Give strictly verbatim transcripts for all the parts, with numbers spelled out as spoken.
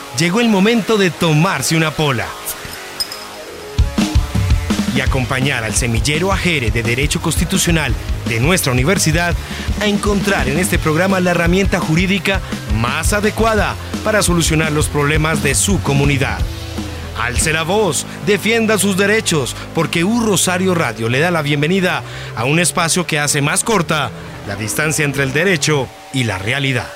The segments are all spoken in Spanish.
llegó el momento de tomarse una pola y acompañar al semillero Ajere de Derecho Constitucional de nuestra universidad a encontrar en este programa la herramienta jurídica más adecuada para solucionar los problemas de su comunidad. Alce la voz, defienda sus derechos, porque U Rosario Radio le da la bienvenida a un espacio que hace más corta la distancia entre el derecho y la realidad.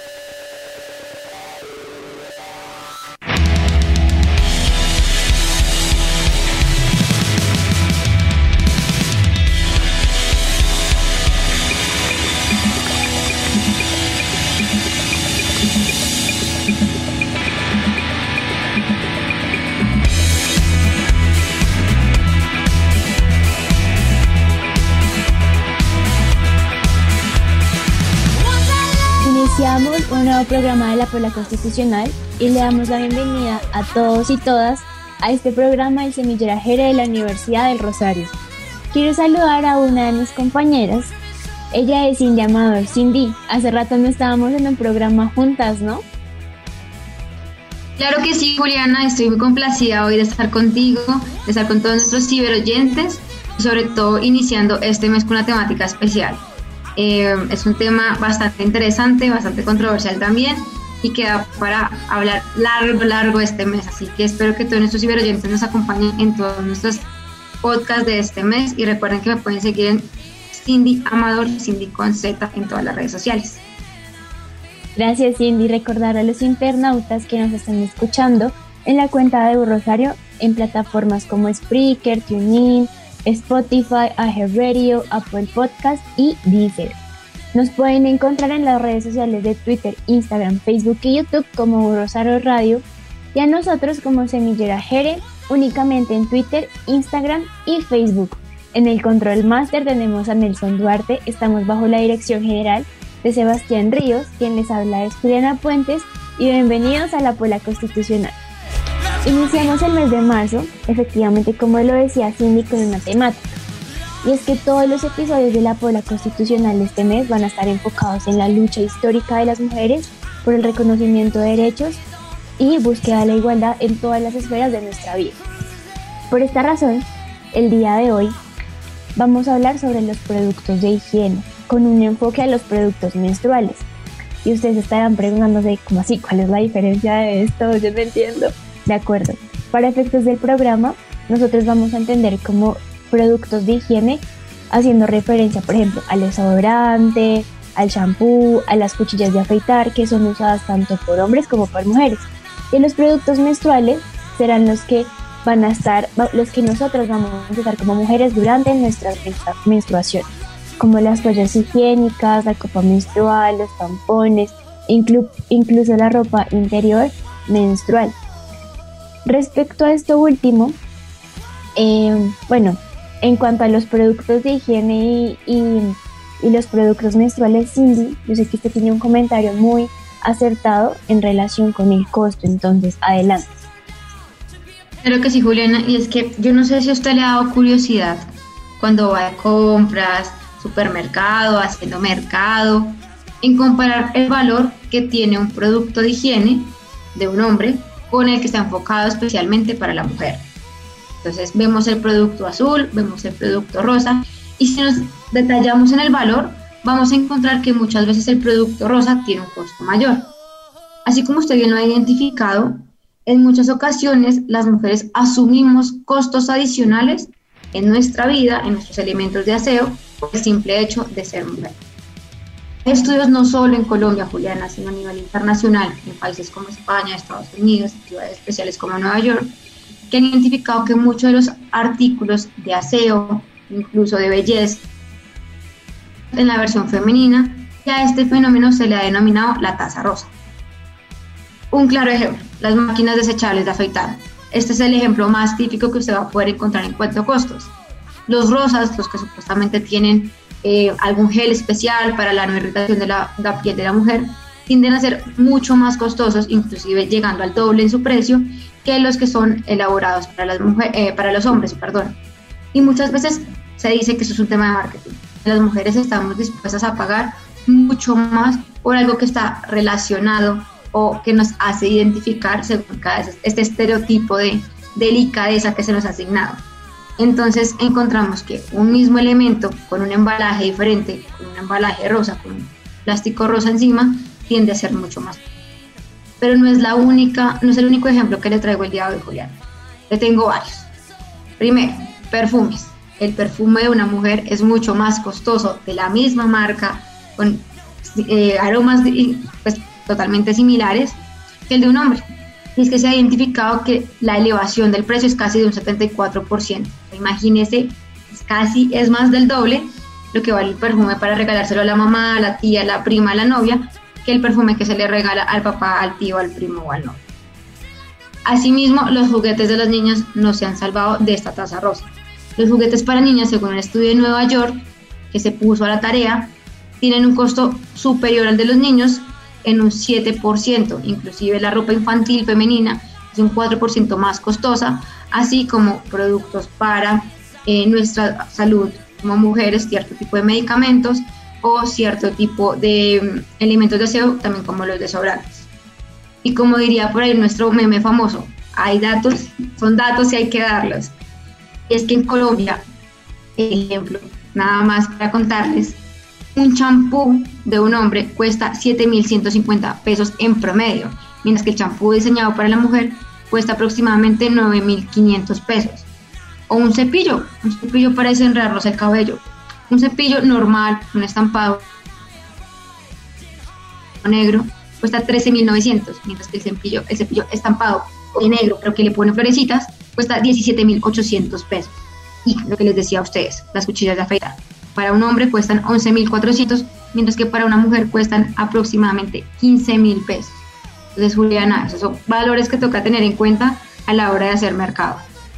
Iniciamos un nuevo programa de la Pola Constitucional y le damos la bienvenida a todos y todas a este programa del semillero Ajere de la Universidad del Rosario. Quiero saludar a una de mis compañeras. Ella es Cindy Amador. Cindy, hace rato no estábamos en un programa juntas, ¿no? Claro que sí, Juliana, estoy muy complacida hoy de estar contigo, de estar con todos nuestros ciberoyentes y sobre todo iniciando este mes con una temática especial. Eh, es un tema bastante interesante, bastante controversial también y queda para hablar largo, largo este mes, así que espero que todos nuestros ciberoyentes nos acompañen en todos nuestros podcasts de este mes y recuerden que me pueden seguir en Cindy Amador, Cindy con Z en todas las redes sociales. Gracias, Cindy. Recordar a los internautas que nos están escuchando en la cuenta de U Rosario en plataformas como Spreaker, TuneIn, Spotify, iHeartRadio, Apple Podcast y Deezer. Nos pueden encontrar en las redes sociales de Twitter, Instagram, Facebook y YouTube como U Rosario Radio y a nosotros como Semillero Ajere únicamente en Twitter, Instagram y Facebook. En el Control Master tenemos a Nelson Duarte, estamos bajo la dirección general de Sebastián Ríos, quien les habla es Juliana Puentes y bienvenidos a la Pola Constitucional. Iniciamos el mes de marzo, efectivamente como lo decía Cindy, con una temática. Y es que todos los episodios de la Pola Constitucional de este mes van a estar enfocados en la lucha histórica de las mujeres por el reconocimiento de derechos y búsqueda de la igualdad en todas las esferas de nuestra vida. Por esta razón, el día de hoy vamos a hablar sobre los productos de higiene, con un enfoque a los productos menstruales. Y ustedes estarán preguntándose, ¿cómo así? ¿Cuál es la diferencia de esto? Yo no entiendo. De acuerdo. Para efectos del programa, nosotros vamos a entender como productos de higiene, haciendo referencia, por ejemplo, al desodorante, al shampoo, a las cuchillas de afeitar, que son usadas tanto por hombres como por mujeres. Y los productos menstruales serán los que van a estar, los que nosotros vamos a usar como mujeres durante nuestra menstruación, como las toallas higiénicas, la copa menstrual, los tampones, inclu- incluso la ropa interior menstrual. Respecto a esto último, eh, bueno, en cuanto a los productos de higiene y, y, y los productos menstruales, Cindy, yo sé que usted tiene un comentario muy acertado en relación con el costo, entonces adelante. Claro que sí, Juliana, y es que yo no sé si a usted le ha dado curiosidad cuando va de compras, supermercado, haciendo mercado, en comparar el valor que tiene un producto de higiene de un hombre con el que está enfocado especialmente para la mujer. Entonces vemos el producto azul, vemos el producto rosa y si nos detallamos en el valor vamos a encontrar que muchas veces el producto rosa tiene un costo mayor. Así como usted bien lo ha identificado, en muchas ocasiones las mujeres asumimos costos adicionales en nuestra vida, en nuestros elementos de aseo, por el simple hecho de ser mujer. Hay estudios no solo en Colombia, Juliana, sino a nivel internacional, en países como España, Estados Unidos, ciudades especiales como Nueva York, que han identificado que muchos de los artículos de aseo, incluso de belleza, en la versión femenina, y a este fenómeno se le ha denominado la tasa rosa. Un claro ejemplo, las máquinas desechables de afeitar. Este es el ejemplo más típico que usted va a poder encontrar en cuanto a costos. Los rosas, los que supuestamente tienen eh, algún gel especial para la no irritación de la, la piel de la mujer, tienden a ser mucho más costosos, inclusive llegando al doble en su precio, que los que son elaborados para, las mujeres, eh, para los hombres. Perdón. Y muchas veces se dice que eso es un tema de marketing. Las mujeres estamos dispuestas a pagar mucho más por algo que está relacionado o que nos hace identificar según cada este estereotipo de delicadeza que se nos ha asignado. Entonces encontramos que un mismo elemento con un embalaje diferente, con un embalaje rosa, con un plástico rosa encima, tiende a ser mucho más. Pero no es la única, no es el único ejemplo que le traigo el día de hoy, Julián. Le tengo varios. Primero, perfumes. El perfume de una mujer es mucho más costoso, de la misma marca, con eh, aromas de, pues, totalmente similares, que el de un hombre. Y es que se ha identificado que la elevación del precio es casi de un setenta y cuatro por ciento. Imagínese, es casi es más del doble lo que vale el perfume para regalárselo a la mamá, a la tía, a la prima, a la novia, que el perfume que se le regala al papá, al tío, al primo o al novio. Asimismo, los juguetes de los niños no se han salvado de esta tasa rosa. Los juguetes para niñas, según un estudio de Nueva York, que se puso a la tarea, tienen un costo superior al de los niños en un siete por ciento. Inclusive la ropa infantil femenina es un cuatro por ciento más costosa, así como productos para eh, nuestra salud como mujeres, cierto tipo de medicamentos o cierto tipo de um, elementos de aseo, también como los desodorantes. Y como diría por ahí nuestro meme famoso, hay datos, son datos y hay que darlos. Es que en Colombia, ejemplo, nada más para contarles, un champú de un hombre cuesta siete mil ciento cincuenta pesos en promedio, mientras que el champú diseñado para la mujer cuesta aproximadamente nueve mil quinientos pesos. O un cepillo, un cepillo para desenredarnos el cabello. Un cepillo normal, un estampado negro, cuesta trece mil novecientos, mientras que el cepillo, el cepillo estampado de negro, pero que le pone florecitas, cuesta diecisiete mil ochocientos pesos. Y lo que les decía a ustedes, las cuchillas de afeitar. Para un hombre cuestan once mil cuatrocientos, mientras que para una mujer cuestan aproximadamente quince mil pesos. Entonces, Juliana, esos son valores que toca tener en cuenta a la hora de hacer mercado.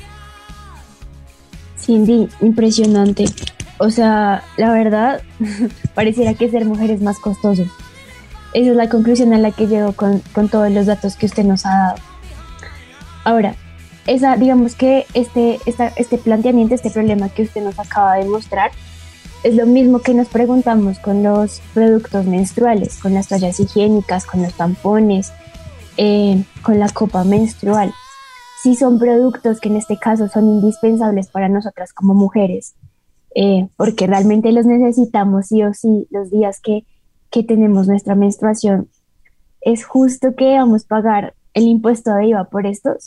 Cindy, impresionante. O sea, la verdad, pareciera que ser mujer es más costoso. Esa es la conclusión a la que llego con, con todos los datos que usted nos ha dado. Ahora, esa, digamos que este, esta, este planteamiento, este problema que usted nos acaba de mostrar, es lo mismo que nos preguntamos con los productos menstruales, con las toallas higiénicas, con los tampones, eh, con la copa menstrual. Sí son productos que en este caso son indispensables para nosotras como mujeres, eh, porque realmente los necesitamos sí o sí los días que, que tenemos nuestra menstruación. ¿Es justo que debamos pagar el impuesto de I V A por estos?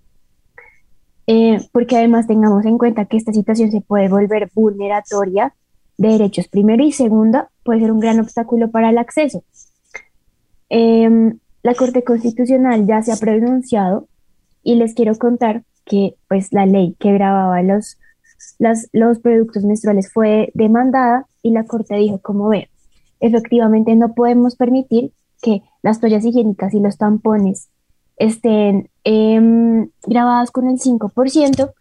Eh, porque además tengamos en cuenta que esta situación se puede volver vulneratoria de derechos primero y segunda, puede ser un gran obstáculo para el acceso. Eh, la Corte Constitucional ya se ha pronunciado y les quiero contar que pues la ley que grababa los, las, los productos menstruales fue demandada y la Corte dijo, como ve, efectivamente no podemos permitir que las toallas higiénicas y los tampones estén eh, grabadas con el cinco por ciento.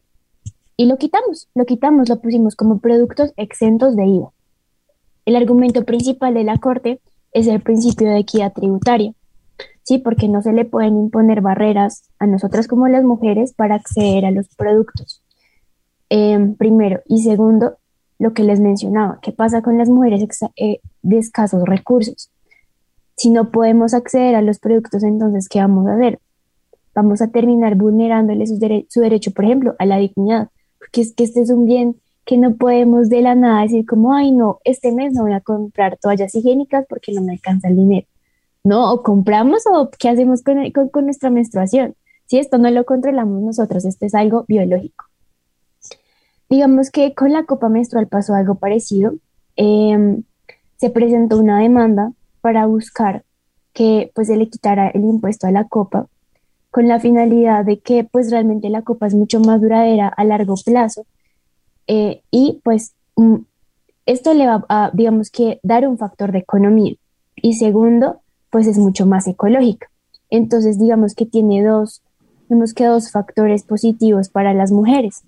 Y lo quitamos, lo quitamos, lo pusimos como productos exentos de I V A. El argumento principal de la Corte es el principio de equidad tributaria, ¿sí? Porque no se le pueden imponer barreras a nosotras como las mujeres para acceder a los productos. Eh, primero. Y segundo, lo que les mencionaba, ¿qué pasa con las mujeres exa- eh, de escasos recursos? Si no podemos acceder a los productos, entonces, ¿qué vamos a hacer? Vamos a terminar vulnerándole su, dere- su derecho, por ejemplo, a la dignidad. Porque es que este es un bien que no podemos de la nada decir como, ay no, este mes no voy a comprar toallas higiénicas porque no me alcanza el dinero. No, o compramos o qué hacemos con, con, con nuestra menstruación. Si esto no lo controlamos nosotros, esto es algo biológico. Digamos que con la copa menstrual pasó algo parecido. Eh, se presentó una demanda para buscar que pues se le quitara el impuesto a la copa, con la finalidad de que pues realmente la copa es mucho más duradera a largo plazo eh, y pues mm, esto le va a, digamos que, dar un factor de economía y segundo, pues es mucho más ecológica. Entonces digamos que tiene dos, digamos que dos factores positivos para las mujeres.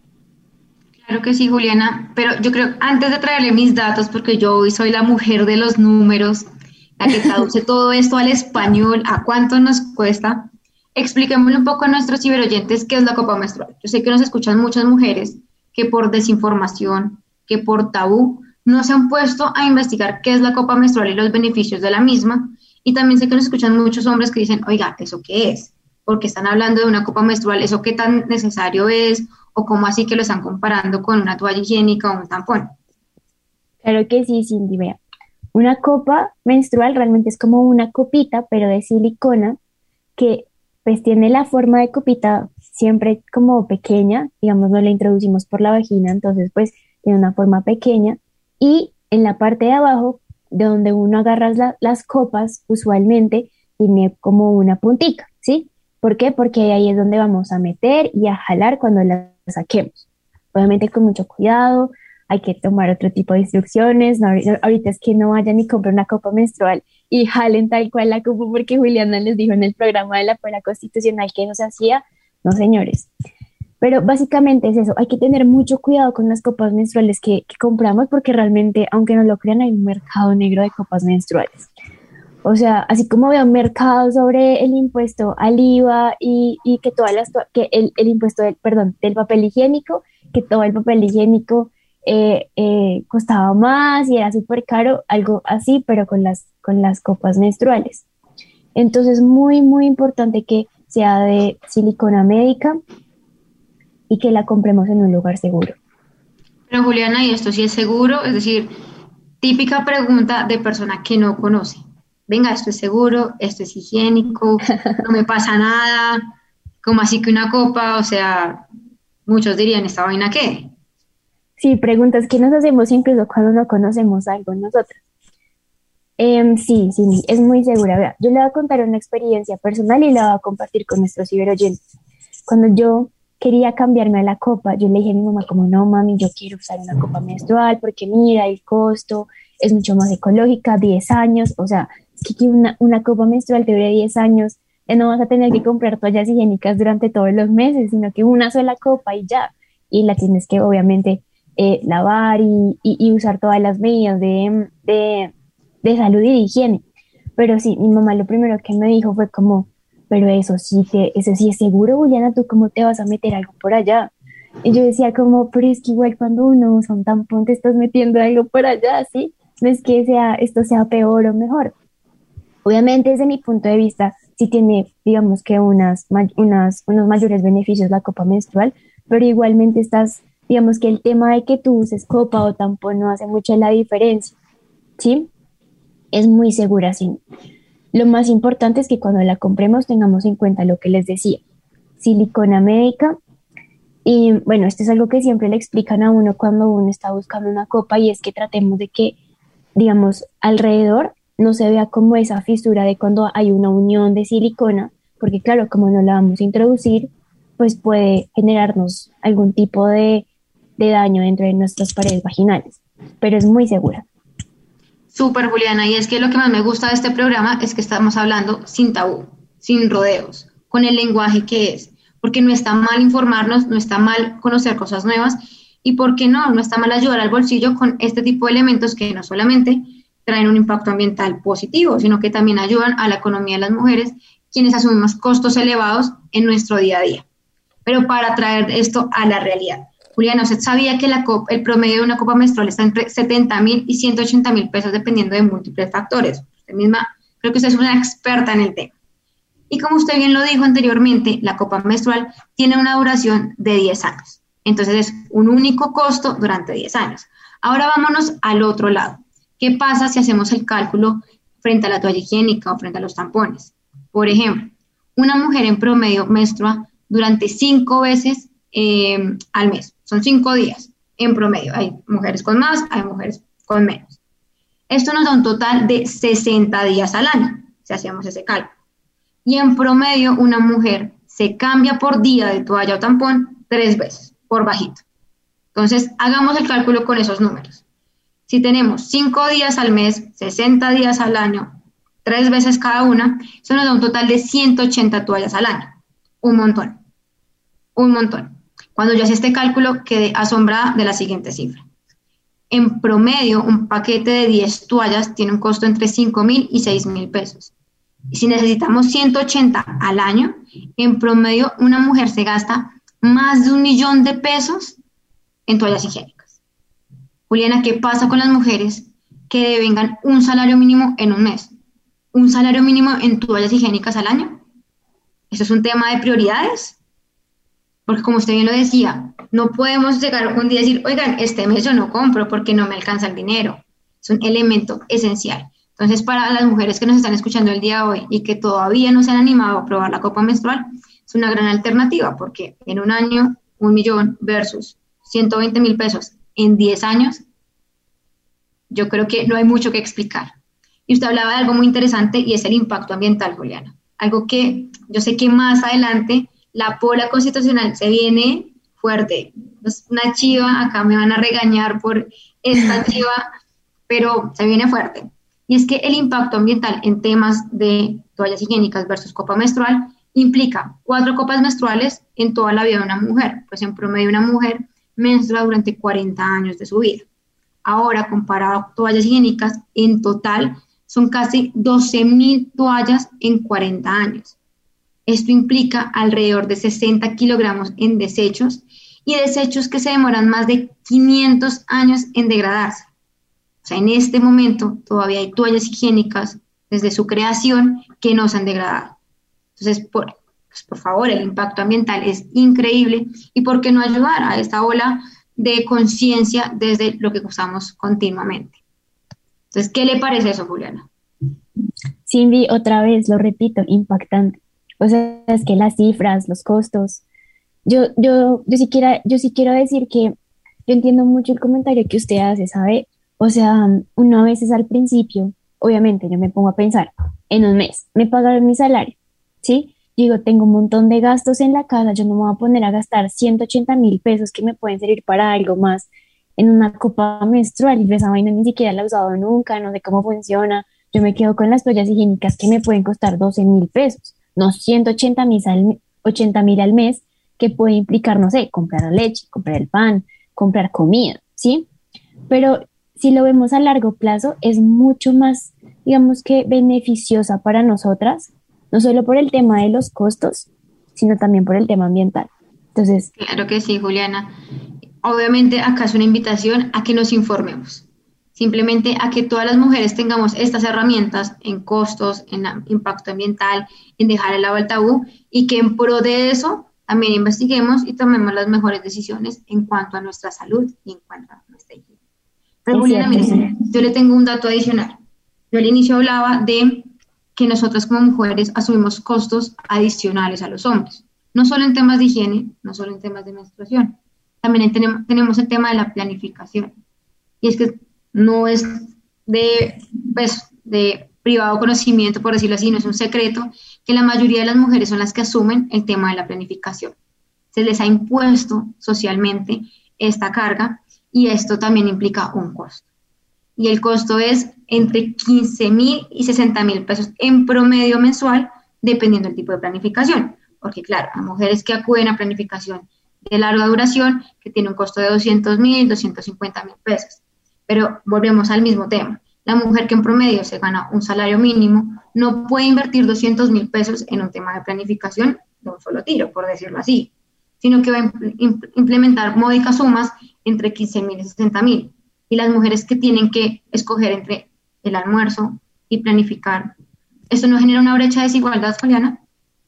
Claro que sí, Juliana, pero yo creo, antes de traerle mis datos, porque yo hoy soy la mujer de los números, la que traduce todo esto al español, a cuánto nos cuesta, expliquémosle un poco a nuestros ciberoyentes qué es la copa menstrual. Yo sé que nos escuchan muchas mujeres que por desinformación, que por tabú, no se han puesto a investigar qué es la copa menstrual y los beneficios de la misma, Y también sé que nos escuchan muchos hombres que dicen, oiga, ¿eso qué es? Porque están hablando de una copa menstrual, ¿eso qué tan necesario es? O cómo así que lo están comparando con una toalla higiénica o un tampón. Claro que sí, Cindy, vea. Una copa menstrual realmente es como una copita, pero de silicona, que pues tiene la forma de copita siempre como pequeña, digamos, no la introducimos por la vagina, entonces pues tiene una forma pequeña, y en la parte de abajo, de donde uno agarra la- las copas, usualmente tiene como una puntica, ¿sí? ¿Por qué? Porque ahí es donde vamos a meter y a jalar cuando la saquemos. Obviamente con mucho cuidado, hay que tomar otro tipo de instrucciones. No, ahori- ahorita es que no vayan y compren una copa menstrual y jalen tal cual la copa porque Juliana les dijo en el programa de la Fuera Constitucional que eso se hacía. No, señores. Pero básicamente es eso, hay que tener mucho cuidado con las copas menstruales que, que compramos porque realmente, aunque no lo crean, hay un mercado negro de copas menstruales. O sea, así como veo un mercado sobre el impuesto al IVA y, y que todas las, to- que el, el impuesto del, perdón, del papel higiénico, que todo el papel higiénico eh, eh, costaba más y era súper caro, algo así, pero con las, con las copas menstruales. Entonces, muy, muy importante que sea de silicona médica y que la compremos en un lugar seguro. Pero Juliana, ¿y esto sí es seguro? Es decir, típica pregunta de persona que no conoce. Venga, esto es seguro, esto es higiénico, no me pasa nada, como así que una copa, o sea, muchos dirían, ¿esta vaina qué? Sí, preguntas que nos hacemos incluso cuando no conocemos algo nosotros. Em, sí, sí, es muy segura. Vea, yo le voy a contar una experiencia personal y la voy a compartir con nuestros ciberoyentes. Cuando yo quería cambiarme a la copa, yo le dije a mi mamá como, no, mami, yo quiero usar una copa menstrual porque mira, el costo es mucho más ecológica, diez años, o sea, es que aquí una, una copa menstrual te dure diez años, ya no vas a tener que comprar toallas higiénicas durante todos los meses, sino que una sola copa y ya, y la tienes que obviamente eh, lavar y, y, y usar todas las medidas de, de, de salud y de higiene. Pero sí, mi mamá lo primero que me dijo fue como, pero eso sí, te, eso sí es seguro, Juliana, ¿tú cómo te vas a meter algo por allá? Y yo decía como, pero es que igual cuando uno usa un tampón te estás metiendo algo por allá, ¿sí? No es que sea, esto sea peor o mejor. Obviamente desde mi punto de vista sí tiene, digamos que unas, ma- unas, unos mayores beneficios la copa menstrual, pero igualmente estás, digamos que el tema de que tú uses copa o tampón no hace mucha la diferencia, ¿sí? Es muy segura, sí. Lo más importante es que cuando la compremos tengamos en cuenta lo que les decía, silicona médica. Y bueno, esto es algo que siempre le explican a uno cuando uno está buscando una copa y es que tratemos de que, digamos, alrededor no se vea como esa fisura de cuando hay una unión de silicona, porque claro, como no la vamos a introducir, pues puede generarnos algún tipo de, de daño dentro de nuestras paredes vaginales, pero es muy segura. Súper, Juliana, y es que lo que más me gusta de este programa es que estamos hablando sin tabú, sin rodeos, con el lenguaje que es, porque no está mal informarnos, no está mal conocer cosas nuevas, y por qué no, no está mal ayudar al bolsillo con este tipo de elementos que no solamente traen un impacto ambiental positivo, sino que también ayudan a la economía de las mujeres, quienes asumimos costos elevados en nuestro día a día. Pero para traer esto a la realidad, Juliana, ¿usted sabía que la copa, el promedio de una copa menstrual está entre setenta mil y ciento ochenta mil pesos dependiendo de múltiples factores? Usted misma, creo que usted es una experta en el tema. Y como usted bien lo dijo anteriormente, la copa menstrual tiene una duración de diez años. Entonces es un único costo durante diez años. Ahora vámonos al otro lado. ¿Qué pasa si hacemos el cálculo frente a la toalla higiénica o frente a los tampones? Por ejemplo, una mujer en promedio menstrua durante cinco veces eh, al mes. Son cinco días en promedio. Hay mujeres con más, hay mujeres con menos. Esto nos da un total de sesenta días al año, si hacemos ese cálculo. Y en promedio una mujer se cambia por día de toalla o tampón tres veces, por bajito. Entonces, hagamos el cálculo con esos números. Si tenemos cinco días al mes, sesenta días al año, tres veces cada una, eso nos da un total de ciento ochenta toallas al año. Un montón. Un montón. Cuando yo hacía este cálculo, quedé asombrada de la siguiente cifra. En promedio, un paquete de diez toallas tiene un costo entre cinco mil y seis mil pesos. Y si necesitamos ciento ochenta al año, en promedio una mujer se gasta más de un millón de pesos en toallas higiénicas. Juliana, ¿qué pasa con las mujeres que devengan un salario mínimo en un mes? un salario mínimo en toallas higiénicas al año? ¿Eso es un tema de prioridades? Porque como usted bien lo decía, no podemos llegar un día y decir, oigan, este mes yo no compro porque no me alcanza el dinero. Es un elemento esencial. Entonces, para las mujeres que nos están escuchando el día de hoy y que todavía no se han animado a probar la copa menstrual, es una gran alternativa porque en un año, un millón versus ciento veinte mil pesos en diez años, yo creo que no hay mucho que explicar. Y usted hablaba de algo muy interesante y es el impacto ambiental, Juliana. Algo que yo sé que más adelante la pola constitucional se viene fuerte. Es una chiva, acá me van a regañar por esta chiva, pero se viene fuerte. Y es que el impacto ambiental en temas de toallas higiénicas versus copa menstrual implica cuatro copas menstruales en toda la vida de una mujer. Pues en promedio una mujer menstrua durante cuarenta años de su vida. Ahora, comparado a toallas higiénicas, en total son casi doce mil toallas en cuarenta años. Esto implica alrededor de sesenta kilogramos en desechos y desechos que se demoran más de quinientos años en degradarse. O sea, en este momento todavía hay toallas higiénicas desde su creación que no se han degradado. Entonces, por, pues por favor, el impacto ambiental es increíble y ¿por qué no ayudar a esta ola de conciencia desde lo que usamos continuamente? Entonces, ¿qué le parece eso, Juliana? Cindy, otra vez, lo repito, impactante. O sea, es que las cifras, los costos. Yo, yo, yo sí quiero, yo sí quiero decir que yo entiendo mucho el comentario que usted hace, ¿sabe? O sea, uno a veces al principio, obviamente yo me pongo a pensar, en un mes me pagaron mi salario, ¿sí? Digo, tengo un montón de gastos en la casa, yo no me voy a poner a gastar ciento ochenta mil pesos que me pueden servir para algo más en una copa menstrual y esa vaina ni siquiera la he usado nunca, no sé cómo funciona. Yo me quedo con las toallas higiénicas que me pueden costar doce mil pesos, no ciento ochenta mil al, ochenta mil al mes, que puede implicar, no sé, comprar la leche, comprar el pan, comprar comida, ¿sí? Pero si lo vemos a largo plazo, es mucho más, digamos que beneficiosa para nosotras, no solo por el tema de los costos, sino también por el tema ambiental. Entonces, claro que sí, Juliana. Obviamente acá es una invitación a que nos informemos, simplemente a que todas las mujeres tengamos estas herramientas en costos, en impacto ambiental, en dejar el lado del tabú y que en pro de eso también investiguemos y tomemos las mejores decisiones en cuanto a nuestra salud y en cuanto a nuestra higiene. Pero Juliana, mire, yo le tengo un dato adicional. Yo al inicio hablaba de que nosotras como mujeres asumimos costos adicionales a los hombres, no solo en temas de higiene, no solo en temas de menstruación, también tenemos, tenemos el tema de la planificación. Y es que no es de, pues, de privado conocimiento, por decirlo así, no es un secreto, que la mayoría de las mujeres son las que asumen el tema de la planificación. Se les ha impuesto socialmente esta carga y esto también implica un costo. Y el costo es entre quince mil y sesenta mil pesos en promedio mensual, dependiendo del tipo de planificación. Porque claro, hay mujeres que acuden a planificación de larga duración que tiene un costo de doscientos mil, doscientos cincuenta mil pesos. Pero volvemos al mismo tema. La mujer que en promedio se gana un salario mínimo no puede invertir doscientos mil pesos en un tema de planificación de un solo tiro, por decirlo así, sino que va a impl- implementar módicas sumas entre quince mil y sesenta mil. Y las mujeres que tienen que escoger entre el almuerzo y planificar, ¿esto no genera una brecha de desigualdad, Juliana?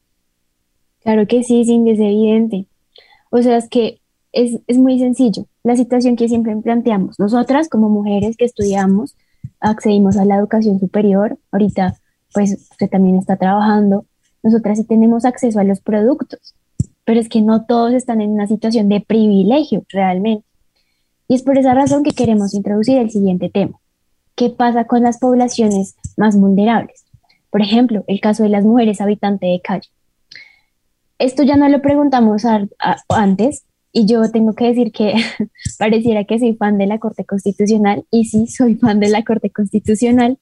claro que sí, Cindy, es evidente. O sea, es que es, es muy sencillo. La situación que siempre planteamos, nosotras como mujeres que estudiamos, accedimos a la educación superior, ahorita pues usted también está trabajando, nosotras sí tenemos acceso a los productos, pero es que no todos están en una situación de privilegio realmente. Y es por esa razón que queremos introducir el siguiente tema. ¿Qué pasa con las poblaciones más vulnerables? Por ejemplo, el caso de las mujeres habitantes de calle. Esto ya no lo preguntamos a, a, antes, y yo tengo que decir que pareciera que soy fan de la Corte Constitucional, y sí, soy fan de la Corte Constitucional.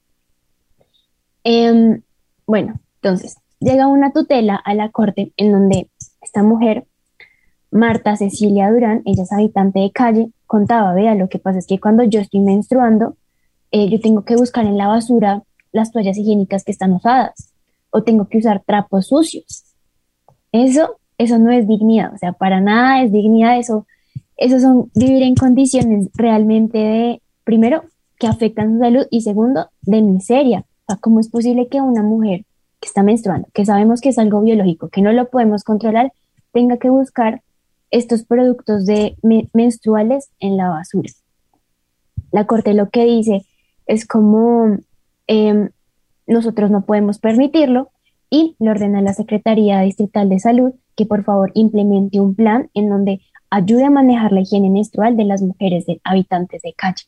Eh, bueno, entonces, llega una tutela a la Corte en donde esta mujer, Marta Cecilia Durán, ella es habitante de calle, contaba, vea, lo que pasa es que cuando yo estoy menstruando, eh, yo tengo que buscar en la basura las toallas higiénicas que están usadas, o tengo que usar trapos sucios. Eso, eso no es dignidad, o sea, para nada es dignidad, eso, eso son vivir en condiciones realmente de, primero, que afectan su salud, y segundo, de miseria, O sea, ¿cómo es posible que una mujer que está menstruando, que sabemos que es algo biológico, que no lo podemos controlar, tenga que buscar estos productos de me- menstruales en la basura? La Corte lo que dice es como em, nosotros no podemos permitirlo y le ordena a la Secretaría Distrital de Salud que por favor implemente un plan en donde ayude a manejar la higiene menstrual de las mujeres de habitantes de calle.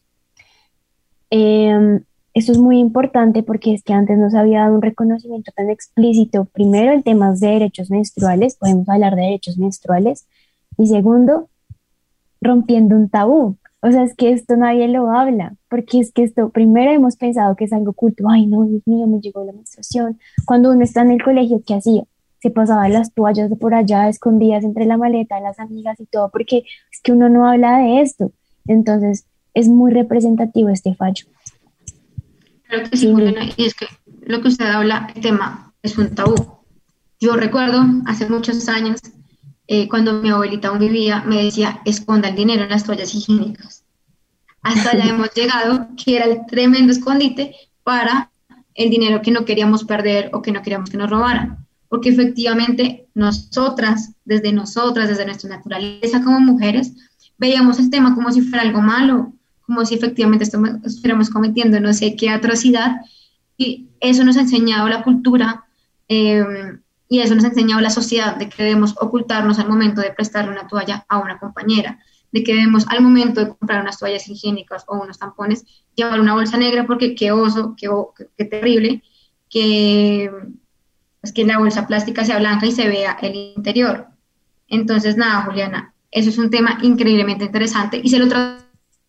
Em, Esto es muy importante porque es que antes no se había dado un reconocimiento tan explícito, primero en temas de derechos menstruales, podemos hablar de derechos menstruales, y segundo, rompiendo un tabú. O sea, es que esto nadie lo habla, porque es que esto, primero hemos pensado que es algo oculto, ay no, Dios mío, me llegó la menstruación. Cuando uno está en el colegio, ¿qué hacía? Se pasaba las toallas de por allá escondidas entre la maleta de las amigas y todo, porque es que uno no habla de esto. Entonces, es muy representativo este fallo. Creo que sí, Cindy. Juliana, y es que lo que usted habla, el tema es un tabú. Yo recuerdo hace muchos años, eh, cuando mi abuelita aún vivía, me decía, esconda el dinero en las toallas higiénicas. Hasta allá hemos llegado, que era el tremendo escondite para el dinero que no queríamos perder o que no queríamos que nos robaran. Porque efectivamente nosotras, desde nosotras, desde nuestra naturaleza como mujeres, veíamos el tema como si fuera algo malo, como si efectivamente estuviéramos cometiendo no sé qué atrocidad, y eso nos ha enseñado la cultura, eh, y eso nos ha enseñado la sociedad, de que debemos ocultarnos al momento de prestarle una toalla a una compañera, de que debemos al momento de comprar unas toallas higiénicas o unos tampones llevar una bolsa negra porque qué oso, qué, qué, qué terrible, que, pues que la bolsa plástica sea blanca y se vea el interior. Entonces, nada, Juliana, eso es un tema increíblemente interesante y se lo trato.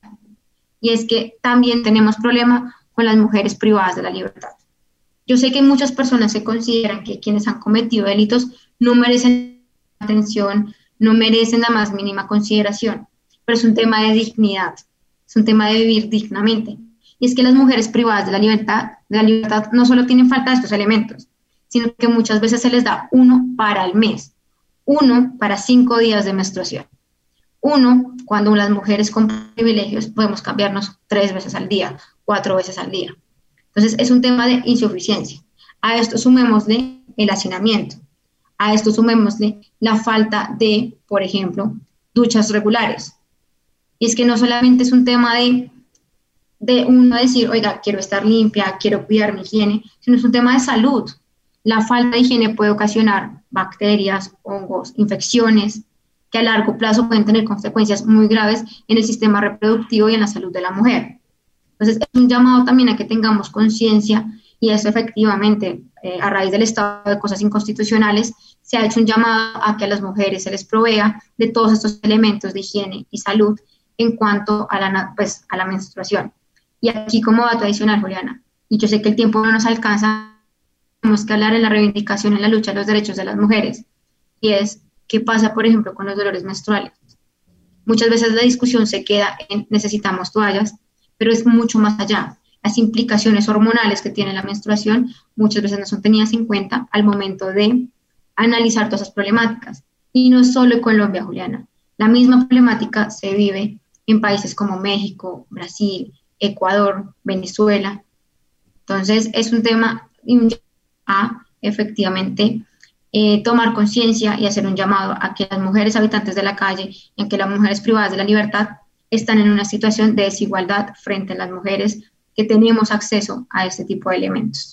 Y es que también tenemos problema con las mujeres privadas de la libertad. Yo sé que muchas personas se consideran que quienes han cometido delitos no merecen atención, no merecen la más mínima consideración, pero es un tema de dignidad, es un tema de vivir dignamente. Y es que las mujeres privadas de la libertad, de la libertad no solo tienen falta de estos elementos, sino que muchas veces se les da uno para el mes, uno para cinco días de menstruación. Uno, cuando las mujeres con privilegios podemos cambiarnos tres veces al día, cuatro veces al día. Entonces es un tema de insuficiencia. A esto sumémosle el hacinamiento. A esto sumémosle la falta de, por ejemplo, duchas regulares. Y es que no solamente es un tema de, de uno decir, oiga, quiero estar limpia, quiero cuidar mi higiene, sino es un tema de salud. La falta de higiene puede ocasionar bacterias, hongos, infecciones, que a largo plazo pueden tener consecuencias muy graves en el sistema reproductivo y en la salud de la mujer. Entonces, es un llamado también a que tengamos conciencia, y eso efectivamente, eh, a raíz del estado de cosas inconstitucionales, se ha hecho un llamado a que a las mujeres se les provea de todos estos elementos de higiene y salud en cuanto a la, pues, a la menstruación. Y aquí, como dato adicional, Juliana, y yo sé que el tiempo no nos alcanza, tenemos que hablar en la reivindicación, en la lucha de los derechos de las mujeres, y es qué pasa, por ejemplo, con los dolores menstruales. Muchas veces la discusión se queda en necesitamos toallas, pero es mucho más allá. Las implicaciones hormonales que tiene la menstruación muchas veces no son tenidas en cuenta al momento de analizar todas esas problemáticas. Y no solo en Colombia, Juliana. La misma problemática se vive en países como México, Brasil, Ecuador, Venezuela. Entonces, es un tema a efectivamente eh, tomar conciencia y hacer un llamado a que las mujeres habitantes de la calle y a que las mujeres privadas de la libertad están en una situación de desigualdad frente a las mujeres que tenemos acceso a este tipo de elementos.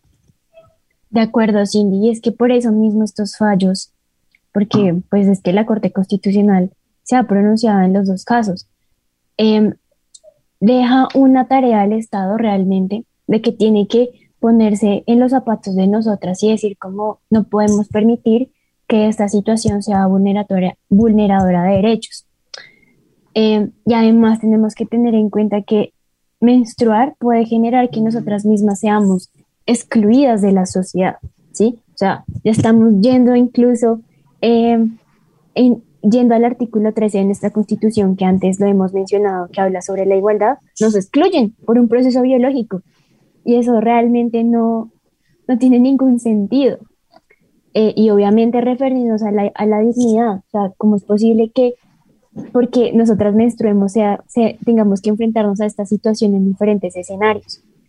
De acuerdo, Cindy, y es que por eso mismo estos fallos, porque pues es que la Corte Constitucional se ha pronunciado en los dos casos, eh, deja una tarea al Estado realmente de que tiene que ponerse en los zapatos de nosotras y decir cómo no podemos permitir que esta situación sea vulneratoria, vulneradora de derechos. Eh, y además tenemos que tener en cuenta que menstruar puede generar que nosotras mismas seamos excluidas de la sociedad, ¿sí? O sea, ya estamos yendo incluso, eh, en, yendo al artículo trece de nuestra Constitución, que antes lo hemos mencionado, que habla sobre la igualdad, nos excluyen por un proceso biológico, y eso realmente no, no tiene ningún sentido. Eh, y obviamente referirnos a la, a la dignidad, o sea, ¿cómo es posible que porque nosotras menstruemos, sea, sea, tengamos que enfrentarnos a esta situación en diferentes escenarios?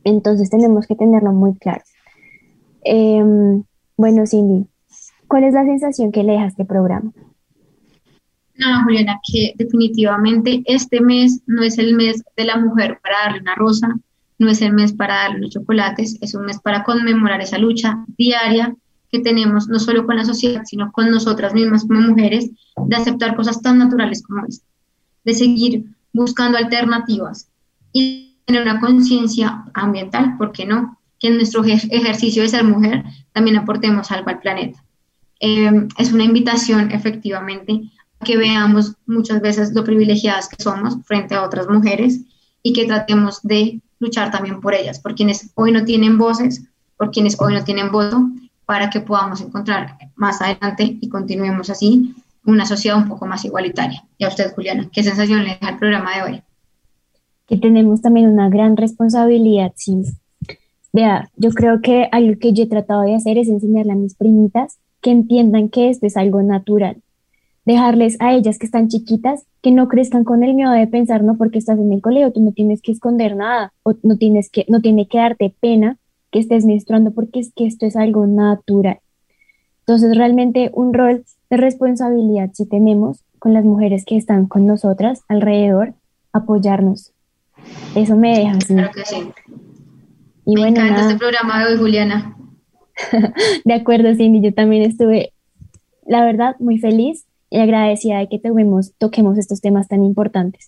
Entonces tenemos que tenerlo muy claro. Eh, bueno, Cindy, ¿cuál es la sensación que le deja este programa? No, Juliana, que definitivamente este mes no es el mes de la mujer para darle una rosa, no es el mes para darle unos chocolates, es un mes para conmemorar esa lucha diaria que tenemos no solo con la sociedad, sino con nosotras mismas como mujeres, de aceptar cosas tan naturales como esta, de seguir buscando alternativas y tener una conciencia ambiental, ¿por qué no? Que en nuestro ej- ejercicio de ser mujer también aportemos algo al planeta. Eh, es una invitación efectivamente a que veamos muchas veces lo privilegiadas que somos frente a otras mujeres y que tratemos de luchar también por ellas, por quienes hoy no tienen voces, por quienes hoy no tienen voto, para que podamos encontrar más adelante y continuemos así una sociedad un poco más igualitaria. Y a usted, Juliana, ¿qué sensación le deja el programa de hoy? Que tenemos también una gran responsabilidad, sí. Vea, yo creo que algo que yo he tratado de hacer es enseñarle a mis primitas que entiendan que esto es algo natural. Dejarles a ellas que están chiquitas que no crezcan con el miedo de pensar, no, porque estás en el colegio, tú no tienes que esconder nada, o no tienes que, no tiene que darte pena que estés menstruando, porque es que esto es algo natural. Entonces, realmente un rol de responsabilidad sí tenemos con las mujeres que están con nosotras alrededor, apoyarnos. Eso me deja así. Claro que sí. Y Me bueno, encanta nada. este programa de hoy, Juliana. De acuerdo, Cindy, yo también estuve, la verdad, muy feliz y agradecida de que toquemos, toquemos estos temas tan importantes.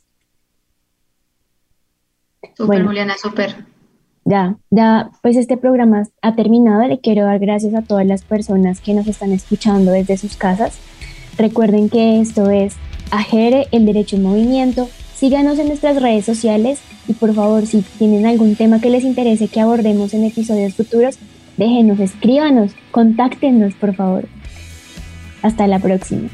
Súper, Bueno, Juliana, súper. ya, ya, pues este programa ha terminado. Le quiero dar gracias a todas las personas que nos están escuchando desde sus casas. Recuerden que esto es AGERE, el derecho en movimiento. Síganos en nuestras redes sociales y por favor, si tienen algún tema que les interese que abordemos en episodios futuros, déjenos, escríbanos, contáctenos, por favor. Hasta la próxima.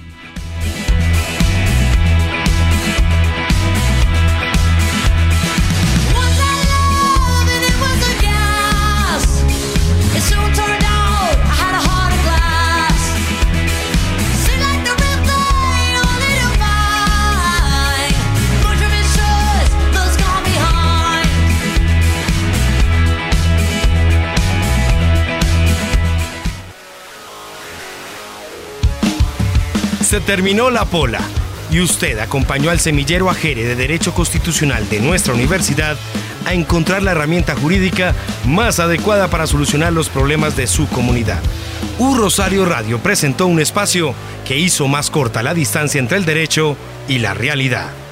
Se terminó la pola y usted acompañó al semillero AGERE de Derecho Constitucional de nuestra universidad a encontrar la herramienta jurídica más adecuada para solucionar los problemas de su comunidad. U Rosario Radio presentó un espacio que hizo más corta la distancia entre el derecho y la realidad.